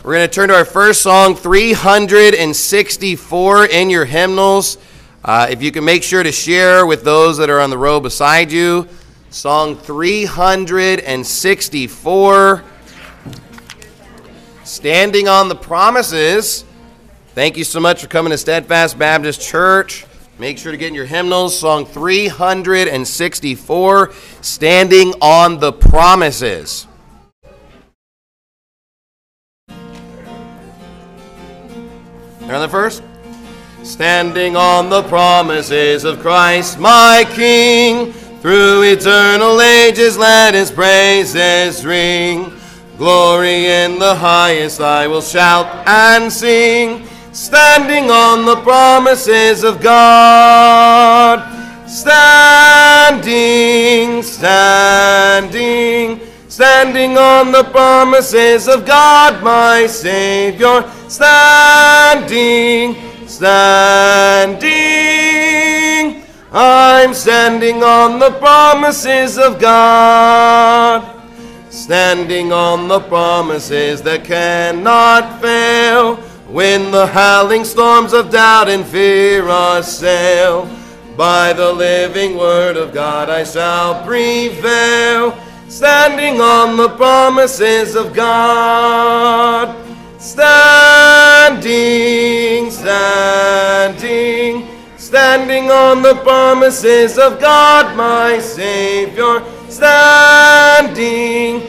We're going to turn to our first song, 364 in your hymnals. If you can make sure to share with those that are on the row beside you. Song 364, Standing on the Promises. Thank you so much for coming to Steadfast Baptist Church. Make sure to get in your hymnals. Song 364, Standing on the Promises. You're on the first? Standing on the promises of Christ my King, through eternal ages let his praises ring. Glory in the highest I will shout and sing, standing on the promises of God. Standing, standing, standing on the promises of God my Savior. Standing, standing, I'm standing on the promises of God. Standing on the promises that cannot fail, when the howling storms of doubt and fear assail. By the living word of God I shall prevail, standing on the promises of God. Standing, standing, standing on the promises of God my Savior. Standing,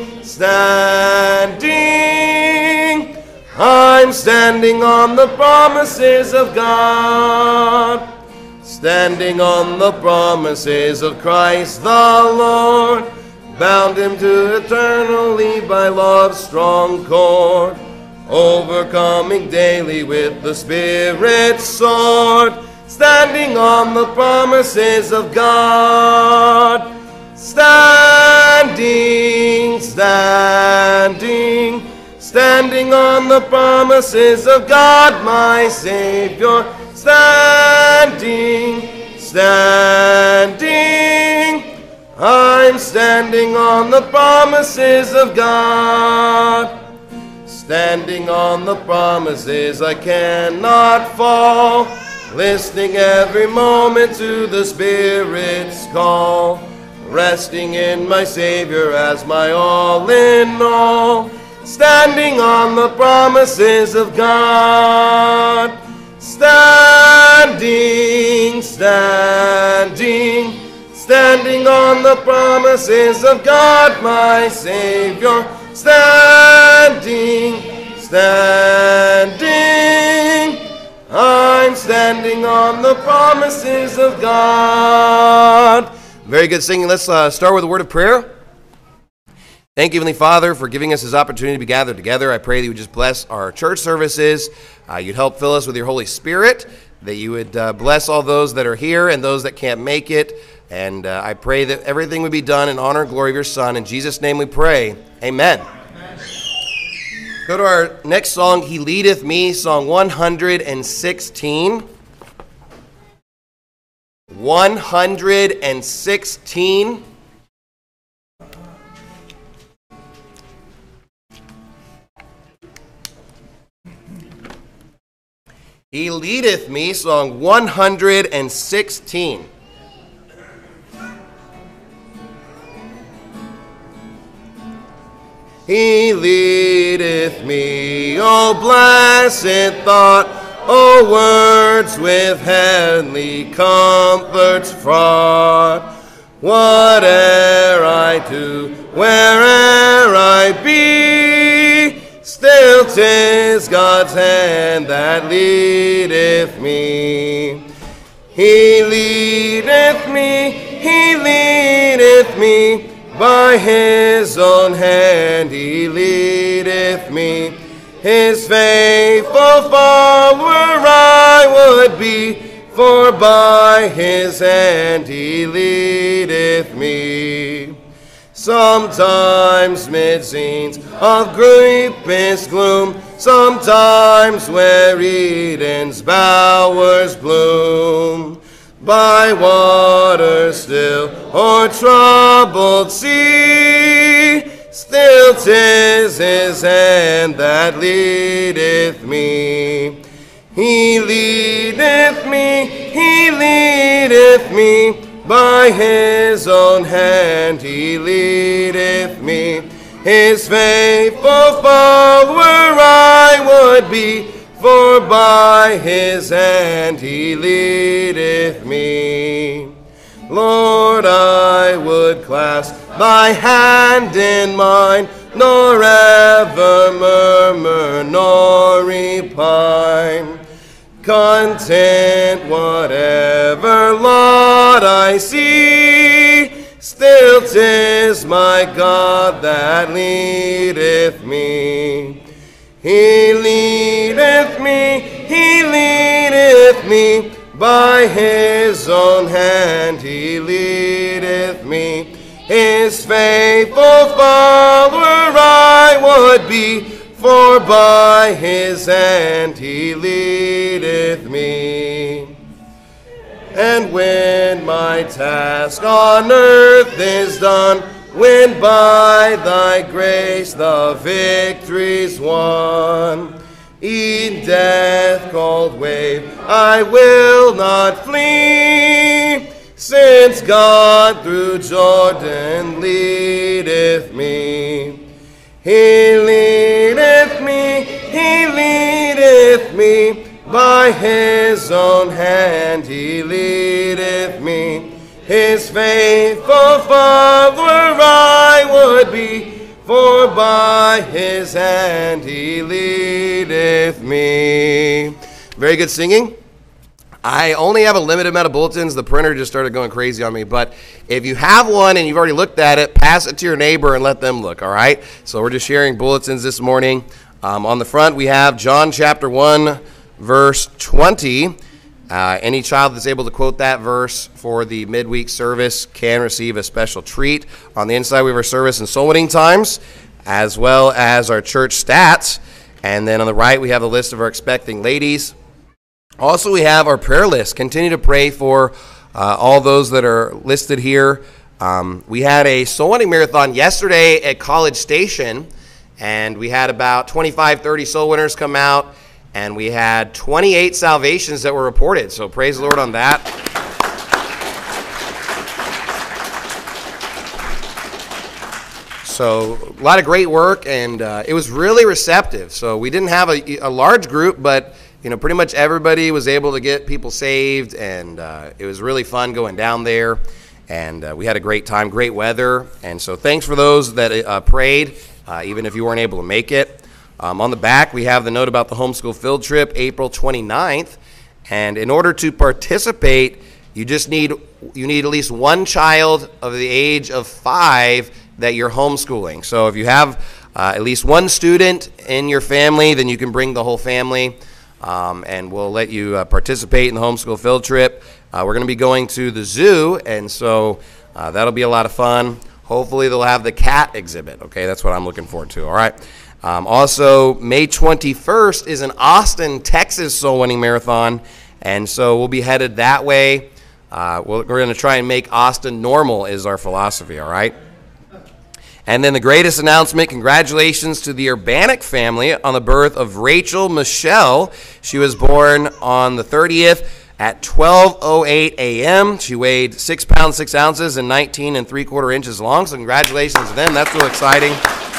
standing, I'm standing on the promises of God. Standing on the promises of Christ the Lord, bound him to eternally by love's strong cord, overcoming daily with the Spirit's sword. Standing on the promises of God. Standing, standing, standing on the promises of God my Savior. Standing, standing, I'm standing on the promises of God. Standing on the promises I cannot fall, listening every moment to the Spirit's call, resting in my Savior as my all in all. Standing on the promises of God. Standing, standing, standing on the promises of God my Savior. Standing, standing, I'm standing on the promises of God. Very good singing. Let's start with a word of prayer. Thank you, Heavenly Father, for giving us this opportunity to be gathered together. I pray that you would just bless our church services. You'd help fill us with your Holy Spirit, that you would bless all those that are here and those that can't make it. And I pray that everything would be done in honor and glory of your Son. In Jesus' name we pray. Amen. Go to our next song, He Leadeth Me, song 116. 116. He Leadeth Me, song 116. He leadeth me, O blessed thought, O words with heavenly comforts fraught. Whate'er I do, where'er I be, still 'tis God's hand that leadeth me. He leadeth me, by his own hand he leadeth me. His faithful follower I would be, for by his hand he leadeth me. Sometimes mid scenes of deepest gloom, sometimes where Eden's bowers bloom, by water still or troubled sea, Still 'tis his hand that leadeth me. He leadeth me, by his own hand he leadeth me. His faithful follower I would be, for by his hand he leadeth me. Lord, I would clasp thy hand in mine, nor ever murmur nor repine. Content whatever lot I see, still 'tis my God that leadeth me. He leadeth me, by his own hand he leadeth me. His faithful follower I would be, for by his hand he leadeth me. And when my task on earth is done, when by thy grace the victory's won, in death cold wave I will not flee, since God through Jordan leadeth me. He leadeth me, by his own hand he leadeth me. His faithful follower I would be, for by his hand he leadeth me. Very good singing. I only have a limited amount of bulletins. The printer just started going crazy on me. But if you have one and you've already looked at it, pass it to your neighbor and let them look, all right? So we're just sharing bulletins this morning. On the front, we have John chapter 1, verse 20. Any child that's able to quote that verse for the midweek service can receive a special treat. On the inside, we have our service and soul winning times, as well as our church stats. And then on the right, we have the list of our expecting ladies. Also, we have our prayer list. Continue to pray for all those that are listed here. We had a soul winning marathon yesterday at College Station, and we had about 25, 30 soul winners come out, and we had 28 salvations that were reported. So praise the Lord on that. So a lot of great work, and it was really receptive. So we didn't have a large group, but pretty much everybody was able to get people saved, and it was really fun going down there, and we had a great time, great weather, and so thanks for those that prayed, even if you weren't able to make it. On the back, we have the note about the homeschool field trip, April 29th, and in order to participate, you need at least one child of the age of 5 that you're homeschooling. So if you have at least one student in your family, then you can bring the whole family. And we'll let you participate in the homeschool field trip. We're going to be going to the zoo, and so that'll be a lot of fun. Hopefully they'll have the cat exhibit. Okay, that's what I'm looking forward to, all right? Also, May 21st is an Austin, Texas soul winning marathon, and so we'll be headed that way. We're going to try and make Austin normal is our philosophy, all right? And then the greatest announcement, congratulations to the Urbanic family on the birth of Rachel Michelle. She was born on the 30th at 12:08 a.m. She weighed 6 pounds, 6 ounces, and 19 3/4 inches long. So congratulations to them. That's real exciting.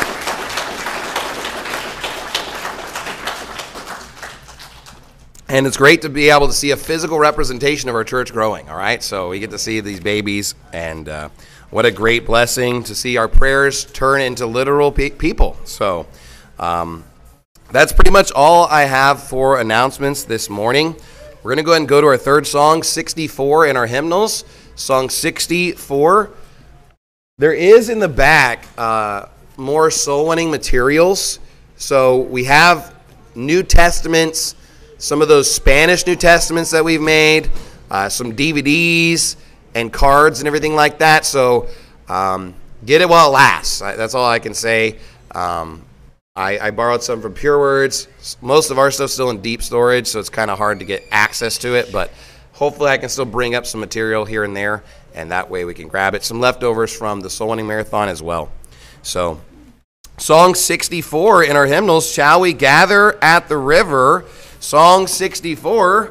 And it's great to be able to see a physical representation of our church growing, all right? So we get to see these babies, and what a great blessing to see our prayers turn into literal people. So that's pretty much all I have for announcements this morning. We're going to go ahead and go to our third song, 64, in our hymnals, Song 64. There is in the back more soul-winning materials. So we have New Testaments, some of those Spanish New Testaments that we've made, some DVDs, and cards and everything like that. So get it while it lasts. That's all I can say. I borrowed some from Pure Words. Most of our stuff's still in deep storage, so it's kind of hard to get access to it. But hopefully I can still bring up some material here and there, and that way we can grab it. Some leftovers from the Soul Winning Marathon as well. So Song 64 in our hymnals, Shall We Gather at the River? Song 64.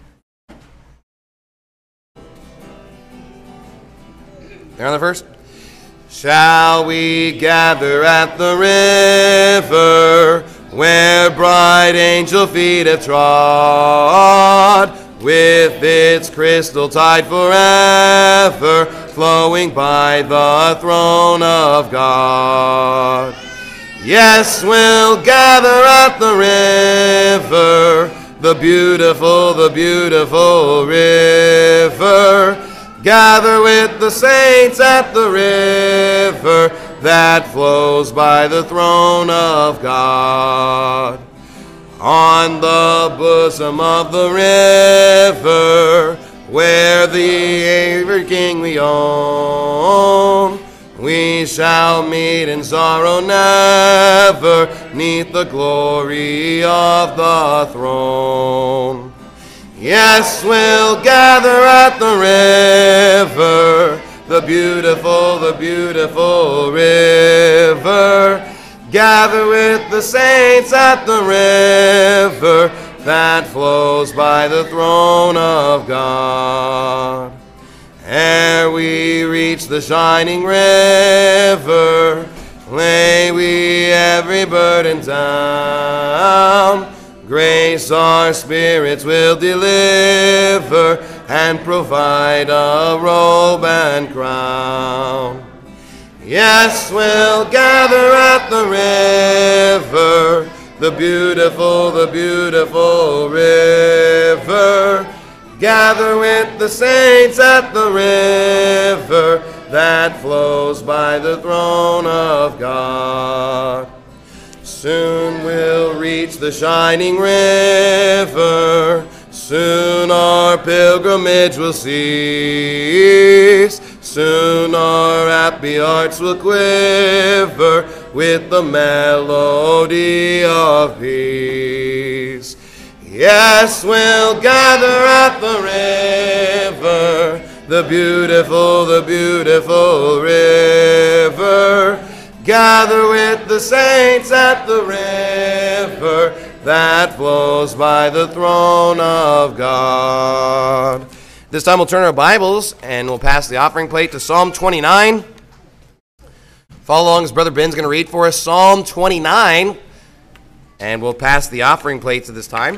There on the first. Shall we gather at the river, where bright angel feet have trod, with its crystal tide forever flowing by the throne of God? Yes, we'll gather at the river, the beautiful river. Gather with the saints at the river that flows by the throne of God. On the bosom of the river, where the ever King we own, we shall meet in sorrow never, 'neath the glory of the throne. Yes, we'll gather at the river, the beautiful river. Gather with the saints at the river that flows by the throne of God. Ere we reach the shining river, lay we every burden down. Grace our spirits will deliver and provide a robe and crown. Yes, we'll gather at the river, the beautiful river. Gather with the saints at the river that flows by the throne of God. Soon we'll reach the shining river, soon our pilgrimage will cease, soon our happy hearts will quiver with the melody of peace. Yes, we'll gather at the river, the beautiful river. Gather with the saints at the river that flows by the throne of God. This time we'll turn our Bibles and we'll pass the offering plate to Psalm 29. Follow along as Brother Ben's going to read for us Psalm 29, and we'll pass the offering plates at this time.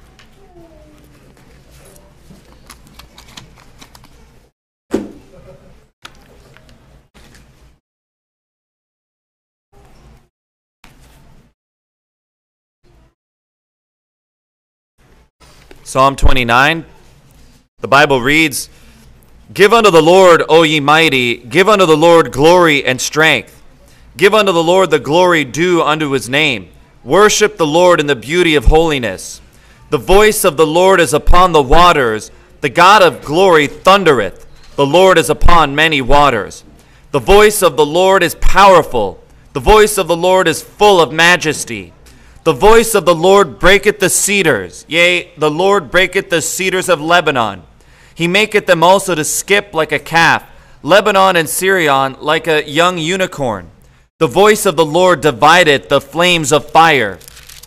Psalm 29, the Bible reads, Give unto the Lord, O ye mighty, give unto the Lord glory and strength. Give unto the Lord the glory due unto his name. Worship the Lord in the beauty of holiness. The voice of the Lord is upon the waters. The God of glory thundereth. The Lord is upon many waters. The voice of the Lord is powerful. The voice of the Lord is full of majesty. The voice of the Lord breaketh the cedars. Yea, the Lord breaketh the cedars of Lebanon. He maketh them also to skip like a calf, Lebanon and Syrian like a young unicorn. The voice of the Lord divideth the flames of fire.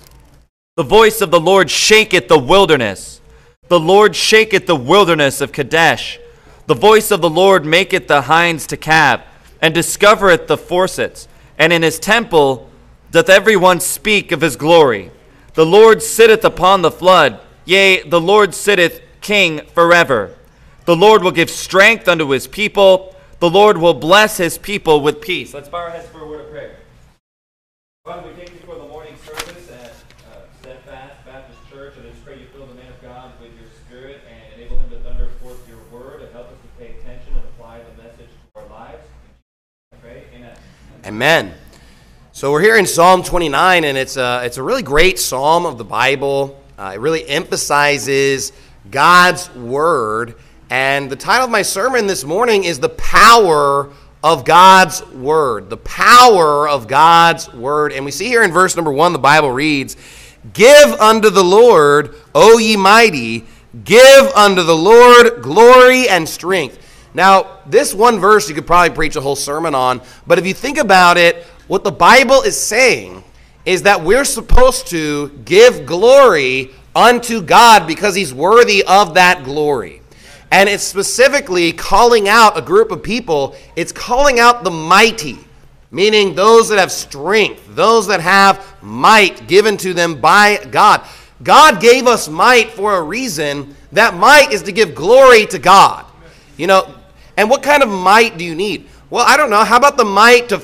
The voice of the Lord shaketh the wilderness. The Lord shaketh the wilderness of Kadesh. The voice of the Lord maketh the hinds to calve, and discovereth the forcets. And in his temple doth every one speak of his glory. The Lord sitteth upon the flood. Yea, the Lord sitteth king forever. The Lord will give strength unto his people. The Lord will bless his people with peace. Let's bow our heads for a word of prayer. Father, we thank you for the morning service at Steadfast Baptist Church, and I just pray you fill the man of God with your spirit and enable him to thunder forth your word and help us to pay attention and apply the message to our lives. I pray, amen. Amen. So we're here in Psalm 29, and it's a really great psalm of the Bible. It really emphasizes God's word. And the title of my sermon this morning is The Power of God's Word. The power of God's Word. And we see here in verse number 1, the Bible reads, Give unto the Lord, O ye mighty, give unto the Lord glory and strength. Now, this one verse you could probably preach a whole sermon on, but if you think about it, What the Bible is saying is that we're supposed to give glory unto God because he's worthy of that glory. And it's specifically calling out a group of people. It's calling out the mighty, meaning those that have strength, those that have might given to them by God. God gave us might for a reason. That might is to give glory to God. You know, and what kind of might do you need? Well, I don't know. How about the might to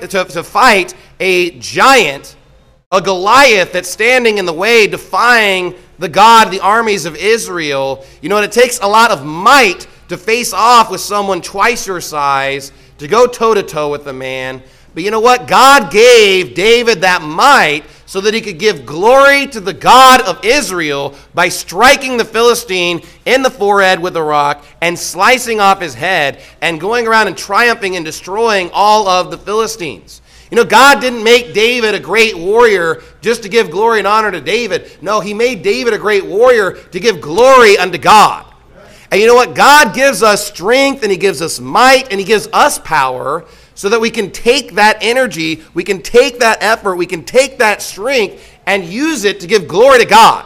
fight a giant, a Goliath that's standing in the way, defying the armies of Israel? You know, and it takes a lot of might to face off with someone twice your size, to go toe-to-toe with the man. But you know what? God gave David that might so that he could give glory to the God of Israel by striking the Philistine in the forehead with a rock and slicing off his head and going around and triumphing and destroying all of the Philistines. You know, God didn't make David a great warrior just to give glory and honor to David. No, he made David a great warrior to give glory unto God. And you know what? God gives us strength and he gives us might and he gives us power so that we can take that energy, we can take that effort, we can take that strength and use it to give glory to God.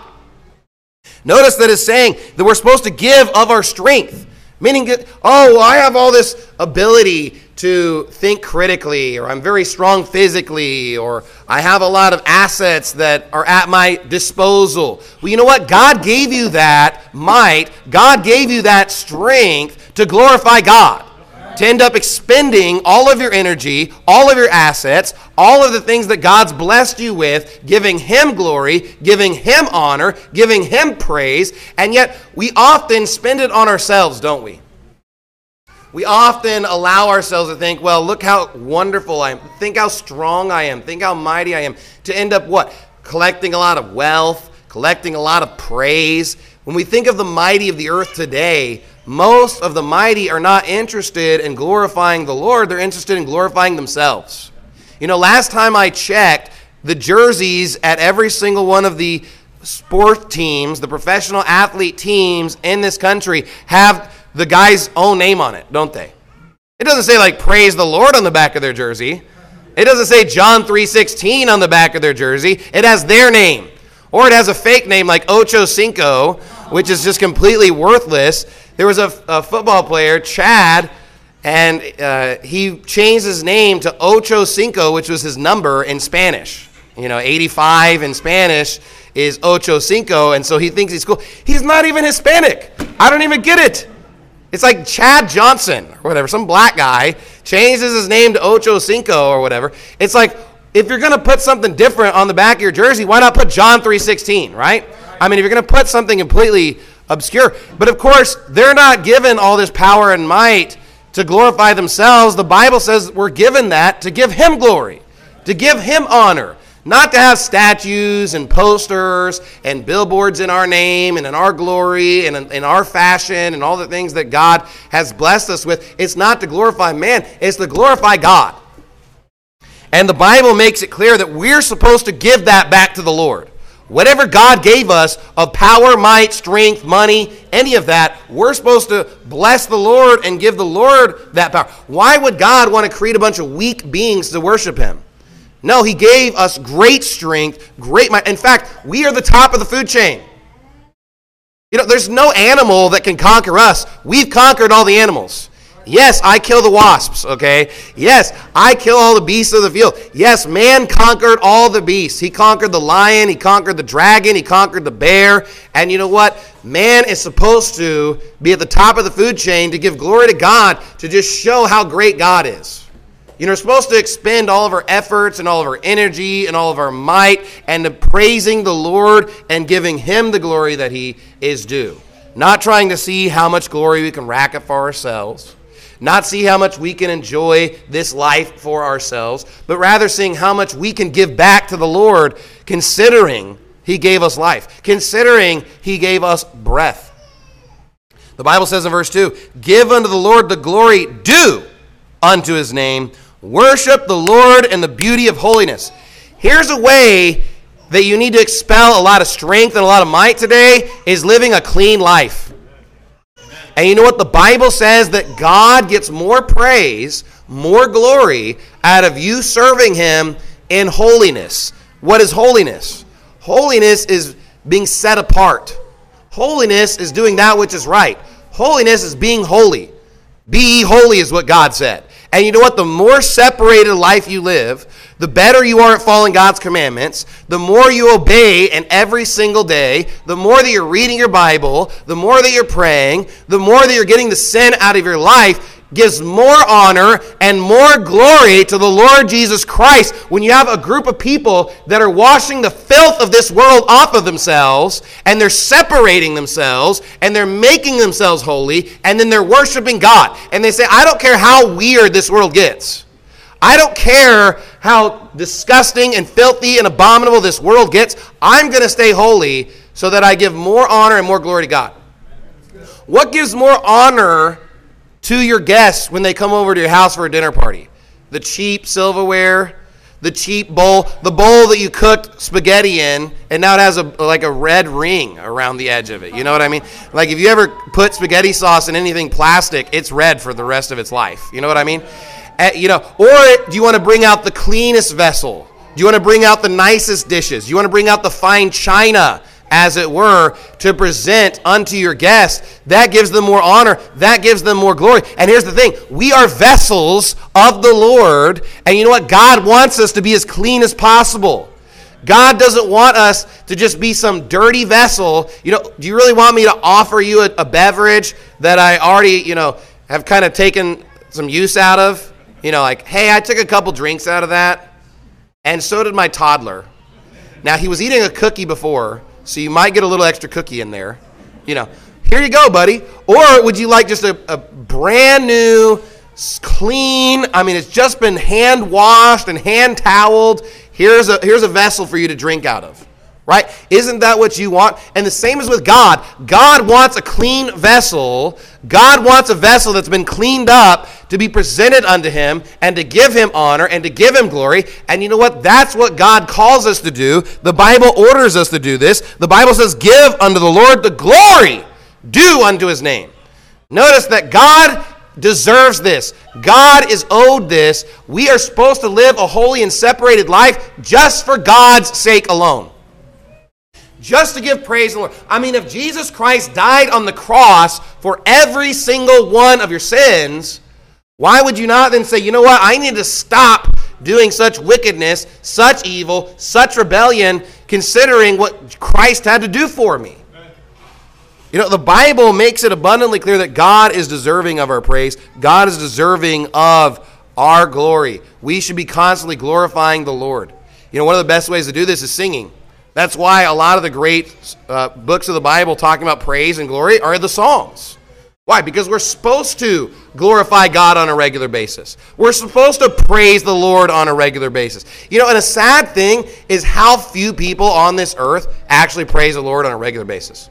Notice that it's saying that we're supposed to give of our strength. Meaning, oh, well, I have all this ability to think critically, or I'm very strong physically, or I have a lot of assets that are at my disposal. Well, you know what? God gave you that might. God gave you that strength to glorify God. To end up expending all of your energy, all of your assets, all of the things that God's blessed you with, giving him glory, giving him honor, giving him praise, and yet we often spend it on ourselves, don't we? We often allow ourselves to think, well, look how wonderful I am, think how strong I am, think how mighty I am, to end up what? Collecting a lot of wealth, collecting a lot of praise. When we think of the mighty of the earth today, most of the mighty are not interested in glorifying the Lord. They're interested in glorifying themselves. You know, last time I checked, the jerseys at every single one of the sport teams, the professional athlete teams in this country, have the guy's own name on it, don't they? It doesn't say, like, praise the Lord on the back of their jersey. It doesn't say John 3:16 on the back of their jersey. It has their name. Or it has a fake name like Ocho Cinco, which is just completely worthless. There was a football player, Chad, and he changed his name to Ocho Cinco, which was his number in Spanish. You know, 85 in Spanish is Ocho Cinco, and so he thinks he's cool. He's not even Hispanic. I don't even get it. It's like Chad Johnson or whatever, some black guy changes his name to Ocho Cinco or whatever. It's like, if you're going to put something different on the back of your jersey, why not put John 3:16, right? I mean, if you're going to put something completely obscure. But of course, they're not given all this power and might to glorify themselves. The Bible says we're given that to give him glory, to give him honor, not to have statues and posters and billboards in our name and in our glory and in our fashion and all the things that God has blessed us with. It's not to glorify man, it's to glorify God. And the Bible makes it clear that we're supposed to give that back to the Lord. Whatever God gave us of power, might, strength, money, any of that, we're supposed to bless the Lord and give the Lord that power. Why would God want to create a bunch of weak beings to worship him? No, he gave us great strength, great might. In fact, we are the top of the food chain. You know, there's no animal that can conquer us. We've conquered all the animals. Yes, I kill the wasps, okay? Yes, I kill all the beasts of the field. Yes, man conquered all the beasts. He conquered the lion, he conquered the dragon, he conquered the bear. And you know what? Man is supposed to be at the top of the food chain to give glory to God, to just show how great God is. You know, we're supposed to expend all of our efforts and all of our energy and all of our might and to praising the Lord and giving him the glory that he is due. Not trying to see how much glory we can rack up for ourselves. Not see how much we can enjoy this life for ourselves, but rather seeing how much we can give back to the Lord, considering he gave us life, considering he gave us breath. The Bible says in verse 2, give unto the Lord the glory due unto his name. Worship the Lord in the beauty of holiness. Here's a way that you need to expel a lot of strength and a lot of might today, is living a clean life. And you know what? The Bible says that God gets more praise, more glory out of you serving him in holiness. What is holiness? Holiness is being set apart. Holiness is doing that which is right. Holiness is being holy. Be ye holy is what God said. And you know what? The more separated life you live, the better you are at following God's commandments, the more you obey in every single day, the more that you're reading your Bible, the more that you're praying, the more that you're getting the sin out of your life, gives more honor and more glory to the Lord Jesus Christ when you have a group of people that are washing the filth of this world off of themselves, and they're separating themselves, and they're making themselves holy, and then they're worshiping God. And they say, I don't care how weird this world gets. I don't care how disgusting and filthy and abominable this world gets. I'm going to stay holy so that I give more honor and more glory to God. What gives more honor to your guests when they come over to your house for a dinner party? The cheap silverware, the cheap bowl, the bowl that you cooked spaghetti in, and now it has like a red ring around the edge of it. You know what I mean? Like if you ever put spaghetti sauce in anything plastic, it's red for the rest of its life. You know what I mean? Or do you want to bring out the cleanest vessel? Do you want to bring out the nicest dishes? Do you want to bring out the fine china, as it were, to present unto your guests? That gives them more honor. That gives them more glory. And here's the thing. We are vessels of the Lord. And you know what? God wants us to be as clean as possible. God doesn't want us to just be some dirty vessel. You know, do you really want me to offer you a beverage that I already, have kind of taken some use out of? Like, hey, I took a couple drinks out of that. And so did my toddler. Now, he was eating a cookie before, so you might get a little extra cookie in there. Here you go, buddy. Or would you like just a brand new, clean, it's just been hand washed and hand toweled. Here's a vessel for you to drink out of. Right? Isn't that what you want? And the same is with God. God wants a clean vessel. God wants a vessel that's been cleaned up to be presented unto him and to give him honor and to give him glory. And you know what? That's what God calls us to do. The Bible orders us to do this. The Bible says, give unto the Lord the glory due unto his name. Notice that God deserves this. God is owed this. We are supposed to live a holy and separated life just for God's sake alone. Just to give praise to the Lord. If Jesus Christ died on the cross for every single one of your sins, why would you not then say, you know what, I need to stop doing such wickedness, such evil, such rebellion, considering what Christ had to do for me? The Bible makes it abundantly clear that God is deserving of our praise. God is deserving of our glory. We should be constantly glorifying the Lord. One of the best ways to do this is singing. That's why a lot of the great books of the Bible talking about praise and glory are the Psalms. Why? Because we're supposed to glorify God on a regular basis. We're supposed to praise the Lord on a regular basis. And a sad thing is how few people on this earth actually praise the Lord on a regular basis.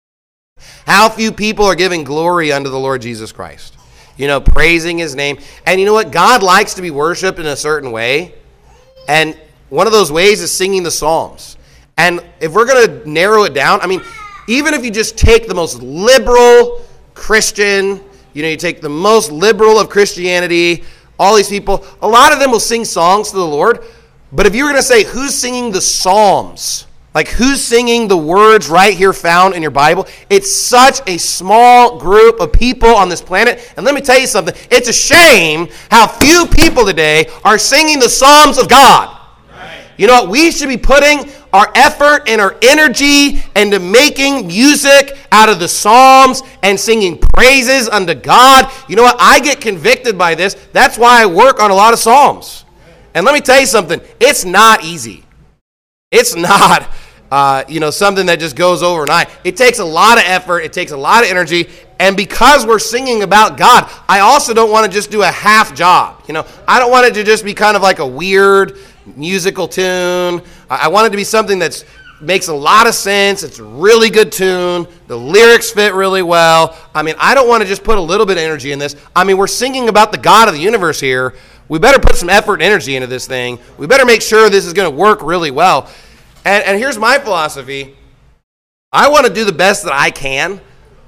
How few people are giving glory unto the Lord Jesus Christ. Praising his name. And you know what? God likes to be worshiped in a certain way. And one of those ways is singing the Psalms. And if we're going to narrow it down, even if you just take the most liberal Christian, you take the most liberal of Christianity, all these people, a lot of them will sing songs to the Lord. But if you were going to say, who's singing the Psalms? Like, who's singing the words right here found in your Bible? It's such a small group of people on this planet. And let me tell you something. It's a shame how few people today are singing the Psalms of God. You know what? We should be putting our effort and our energy into making music out of the Psalms and singing praises unto God. You know what? I get convicted by this. That's why I work on a lot of Psalms. And let me tell you something. It's not easy. It's not, something that just goes overnight. It takes a lot of effort. It takes a lot of energy. And because we're singing about God, I also don't want to just do a half job. I don't want it to just be kind of like a weird musical tune. I want it to be something that makes a lot of sense. It's a really good tune. The lyrics fit really well. I don't want to just put a little bit of energy in this. We're singing about the God of the universe here. We better put some effort and energy into this thing. We better make sure this is going to work really well. And here's my philosophy. I want to do the best that I can,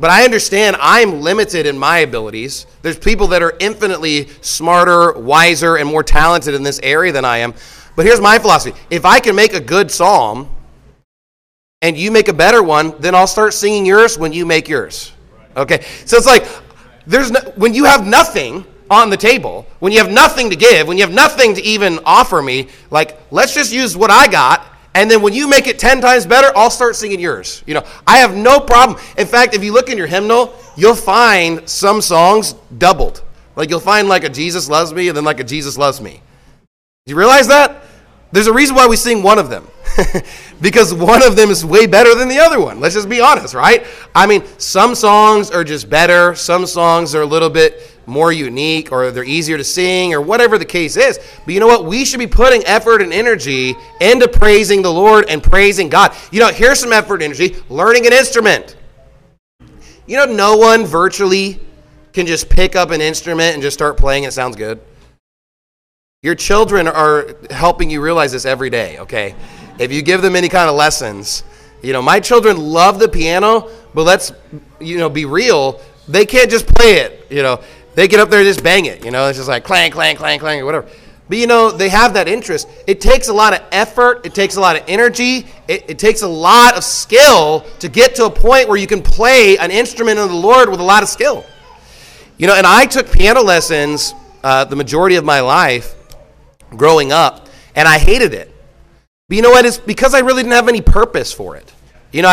But I understand I'm limited in my abilities. There's people that are infinitely smarter, wiser, and more talented in this area than I am. But here's my philosophy. If I can make a good psalm and you make a better one, then I'll start singing yours when you make yours. Okay? So it's like, when you have nothing on the table, when you have nothing to give, when you have nothing to even offer me, like, let's just use what I got. And then when you make it 10 times better, I'll start singing yours. I have no problem. In fact, if you look in your hymnal, you'll find some songs doubled. Like you'll find like a Jesus Loves Me and then like a Jesus Loves Me. Do you realize that? There's a reason why we sing one of them. Because one of them is way better than the other one. Let's just be honest, right? I mean, some songs are just better. Some songs are a little bit more unique, or they're easier to sing, or whatever the case is. But you know what? We should be putting effort and energy into praising the Lord and praising God. Here's some effort and energy. Learning an instrument. No one virtually can just pick up an instrument and just start playing. It sounds good. Your children are helping you realize this every day, okay? If you give them any kind of lessons, my children love the piano, but let's, be real. They can't just play it, They get up there and just bang it, It's just like clang, clang, clang, clang, or whatever. But, they have that interest. It takes a lot of effort. It takes a lot of energy. It takes a lot of skill to get to a point where you can play an instrument of the Lord with a lot of skill. And I took piano lessons the majority of my life growing up, and I hated it. But you know what? It's because I really didn't have any purpose for it. It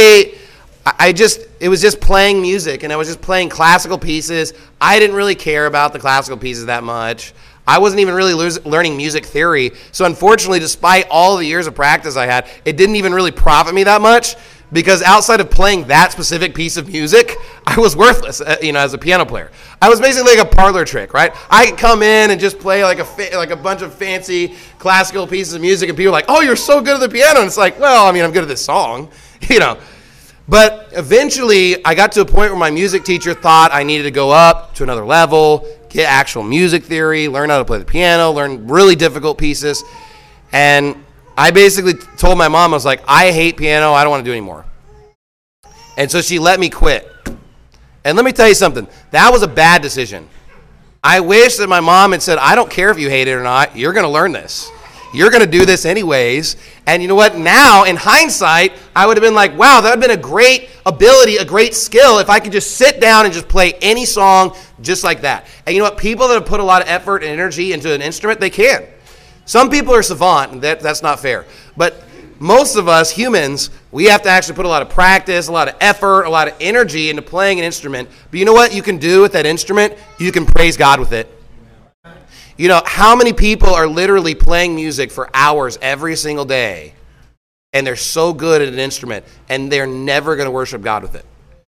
was just playing music, and I was just playing classical pieces. I didn't really care about the classical pieces that much. I wasn't even really learning music theory. So unfortunately, despite all the years of practice I had, it didn't even really profit me that much, because outside of playing that specific piece of music, I was worthless, as a piano player. I was basically like a parlor trick, right? I could come in and just play like a bunch of fancy classical pieces of music, and people are like, "Oh, you're so good at the piano." And it's like, well, I'm good at this song, But eventually, I got to a point where my music teacher thought I needed to go up to another level, get actual music theory, learn how to play the piano, learn really difficult pieces. And I basically told my mom, I was like, I hate piano. I don't want to do it anymore. And so she let me quit. And let me tell you something. That was a bad decision. I wish that my mom had said, I don't care if you hate it or not. You're going to learn this. You're going to do this anyways. And you know what? Now, in hindsight, I would have been like, wow, that would have been a great ability, a great skill if I could just sit down and just play any song just like that. And you know what? People that have put a lot of effort and energy into an instrument, they can. Some people are savant, and that's not fair. But most of us humans, we have to actually put a lot of practice, a lot of effort, a lot of energy into playing an instrument. But you know what you can do with that instrument? You can praise God with it. How many people are literally playing music for hours every single day, and they're so good at an instrument, and they're never going to worship God with it?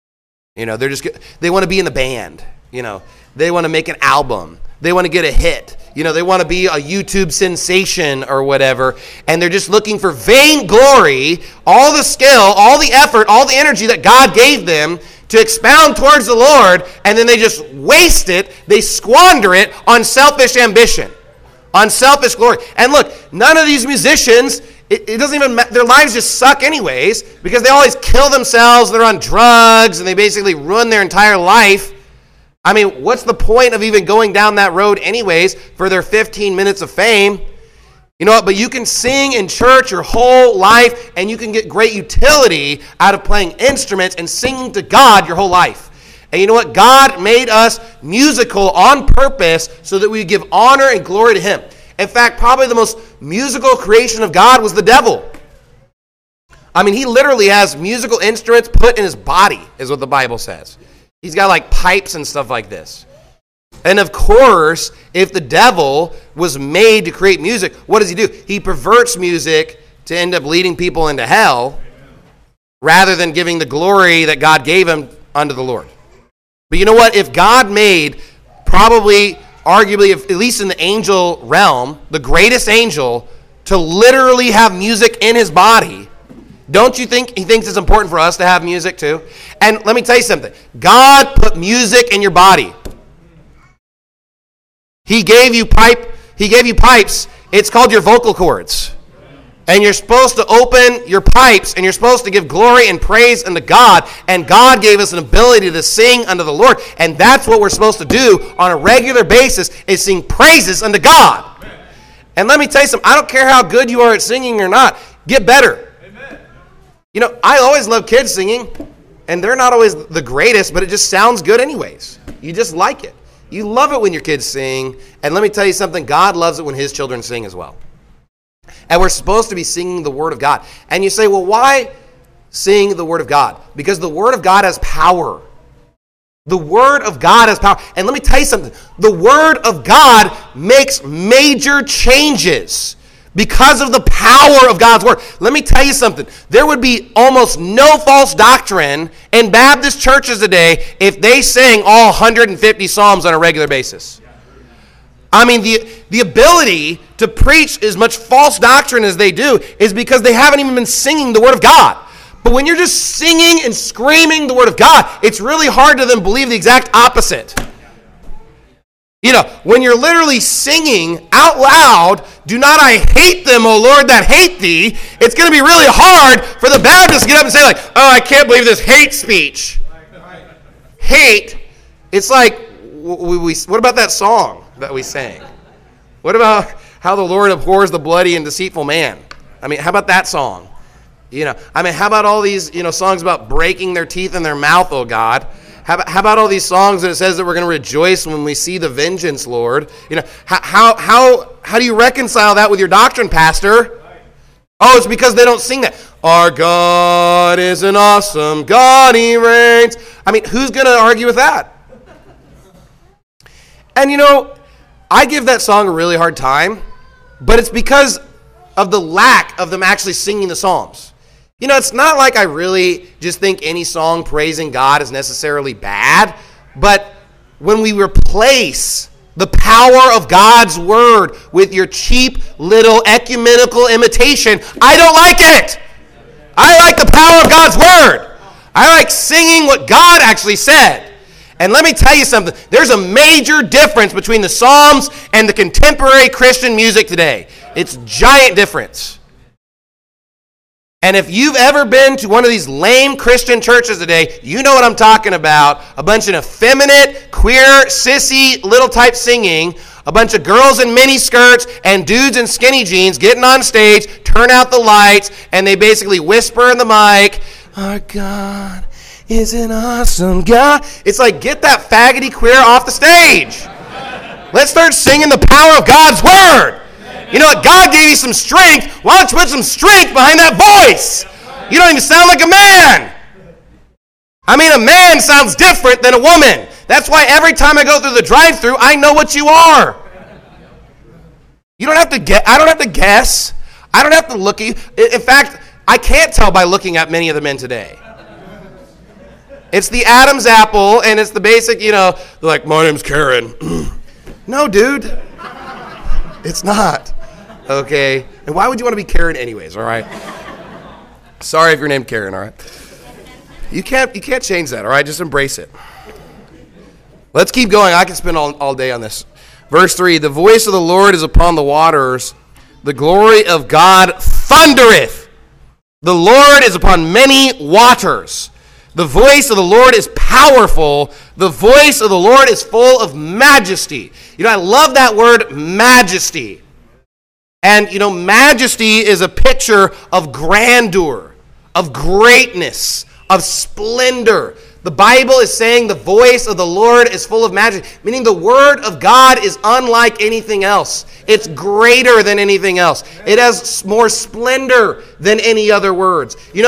They want to be in the band. They want to make an album. They want to get a hit. They want to be a YouTube sensation or whatever, and they're just looking for vainglory, all the skill, all the effort, all the energy that God gave them to expound towards the Lord, and then they just waste it. They squander it on selfish ambition, on selfish glory. And look, none of these musicians, it doesn't even matter. Their lives just suck anyways, because they always kill themselves. They're on drugs, and they basically ruin their entire life. I mean, what's the point of even going down that road anyways for their 15 minutes of fame? You know what? But you can sing in church your whole life, and you can get great utility out of playing instruments and singing to God your whole life. And you know what? God made us musical on purpose so that we give honor and glory to Him. In fact, probably the most musical creation of God was the devil. I mean, he literally has musical instruments put in his body, is what the Bible says. He's got like pipes and stuff like this. And of course, if the devil was made to create music, what does he do? He perverts music to end up leading people into hell rather than giving the glory that God gave him unto the Lord. But you know what? If God made probably, arguably, at least in the angel realm, the greatest angel to literally have music in his body, don't you think he thinks it's important for us to have music too? And let me tell you something. God put music in your body. He gave you pipes. It's called your vocal cords. And you're supposed to open your pipes, and you're supposed to give glory and praise unto God. And God gave us an ability to sing unto the Lord. And that's what we're supposed to do on a regular basis, is sing praises unto God. Amen. And let me tell you something. I don't care how good you are at singing or not. Get better. Amen. You know, I always love kids singing. And they're not always the greatest, but it just sounds good anyways. You just like it. You love it when your kids sing. And let me tell you something. God loves it when his children sing as well. And we're supposed to be singing the Word of God. And you say, well, why sing the Word of God? Because the Word of God has power. The Word of God has power. And let me tell you something. The Word of God makes major changes because of the power of God's Word. Let me tell you something. There would be almost no false doctrine in Baptist churches today if they sang all 150 Psalms on a regular basis. I mean, the ability to preach as much false doctrine as they do is because they haven't even been singing the Word of God. But when you're just singing and screaming the Word of God, it's really hard to then believe the exact opposite. You know, when you're literally singing out loud, do not I hate them, O Lord, that hate thee, it's going to be really hard for the Baptists to get up and say like, oh, I can't believe this hate speech. Hate, it's like, what about that song that we sang? What about how the Lord abhors the bloody and deceitful man? I mean, how about that song? You know, I mean, how about all these, songs about breaking their teeth in their mouth, oh God? How about all these songs that it says that we're going to rejoice when we see the vengeance, Lord? You know, how do you reconcile that with your doctrine, Pastor? Oh, it's because they don't sing that. Our God is an awesome God, he reigns. I mean, who's going to argue with that? And I give that song a really hard time, but it's because of the lack of them actually singing the Psalms. It's not like I really just think any song praising God is necessarily bad, but when we replace the power of God's Word with your cheap little ecumenical imitation, I don't like it. I like the power of God's Word. I like singing what God actually said. And let me tell you something. There's a major difference between the Psalms and the contemporary Christian music today. It's a giant difference. And if you've ever been to one of these lame Christian churches today, you know what I'm talking about. A bunch of effeminate, queer, sissy, little type singing. A bunch of girls in mini skirts and dudes in skinny jeans getting on stage, turn out the lights, and they basically whisper in the mic, our God is an awesome God. It's like, get that faggoty queer off the stage. Let's start singing the power of God's Word. You know what? God gave you some strength. Why don't you put some strength behind that voice? You don't even sound like a man. I mean, a man sounds different than a woman. That's why every time I go through the drive-thru, I know what you are. You don't have to guess. I don't have to guess. I don't have to look at you. In fact, I can't tell by looking at many of the men today. It's the Adam's apple, and it's the basic, they're like, my name's Karen. No, dude. It's not. Okay? And why would you want to be Karen anyways, all right? Sorry if you're named Karen, all right? You can't change that, all right? Just embrace it. Let's keep going. I can spend all day on this. Verse 3, the voice of the Lord is upon the waters. The glory of God thundereth. The Lord is upon many waters. The voice of the Lord is powerful. The voice of the Lord is full of majesty. I love that word, majesty. And, majesty is a picture of grandeur, of greatness, of splendor. The Bible is saying the voice of the Lord is full of majesty, meaning the Word of God is unlike anything else. It's greater than anything else. It has more splendor than any other words.